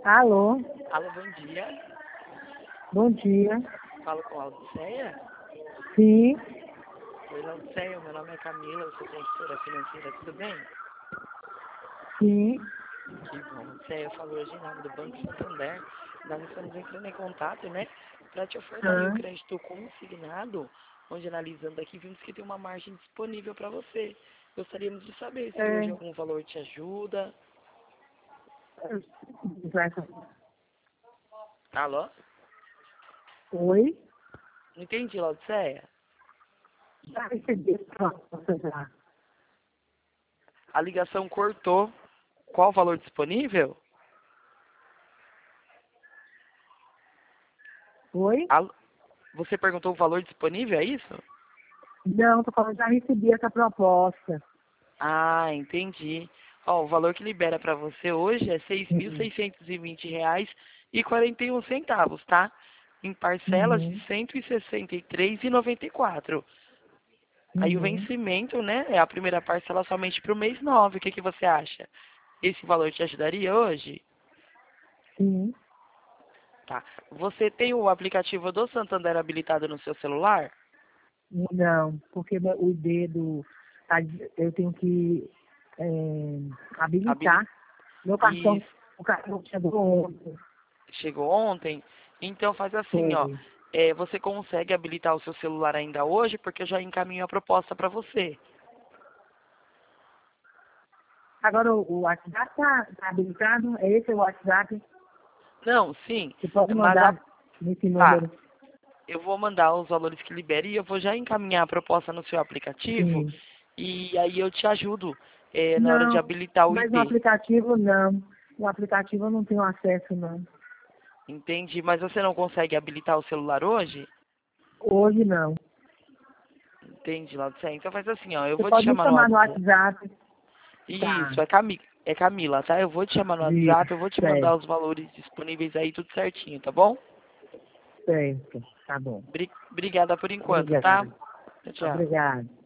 Alô, Alô, bom dia. bom dia. Falo com a Laudiceia. Sim, Oi, Laudiceia, meu nome é Camila, eu sou consultora financeira, tudo bem? sim. Que bom. Laudiceia, eu falo hoje em nome do Banco Santander. Nós estamos entrando em contato, né, para te ofertar aí o Ah, crédito consignado, onde analisando aqui vimos que tem uma margem disponível para você. Gostaríamos de saber se hoje é, algum valor te ajuda. Alô? Oi? Não entendi, Laudiceia. Já recebi a proposta já. A ligação cortou. Qual o valor disponível? Oi? Você perguntou o valor disponível, é isso? Não, tô falando, já recebi essa proposta. Ah, entendi. Ó, o valor que libera para você hoje é Uhum. R$ 6.620,41, tá? Em parcelas de Uhum. R$ 163,94. Aí o Uhum. vencimento, né, é a primeira parcela somente para o mês 9. O que que você acha? Esse valor te ajudaria hoje? Sim. Tá. Você tem o aplicativo do Santander habilitado no seu celular? Não, porque o dedo, eu tenho que Habili... habilitar. Meu cartão, Isso. o cartão chegou ontem. Chegou ontem? Então faz assim, ó. Foi. Você consegue habilitar o seu celular ainda hoje, porque eu já encaminho a proposta para você. Agora o WhatsApp tá habilitado? É esse o WhatsApp? Não, sim, Você pode mas mandar nesse tá, número? eu vou mandar os valores que libere e eu vou já encaminhar a proposta no seu aplicativo Sim. e aí eu te ajudo na hora de Não, habilitar o mas no ID. aplicativo não. No aplicativo eu não tenho acesso, não. Entendi, mas você não consegue habilitar o celular hoje? Hoje não. Entendi, Laudicea. Então faz assim, ó, eu Você vou te pode me chamar no chamar no WhatsApp. WhatsApp. Tá. Isso, é Camila, tá? Eu vou te chamar no Isso, WhatsApp, eu vou te mandar certo, os valores disponíveis aí, tudo certinho, tá bom? certo. Tá bom. Obrigada por enquanto, tá? Obrigado. Tchau, tchau. Obrigado.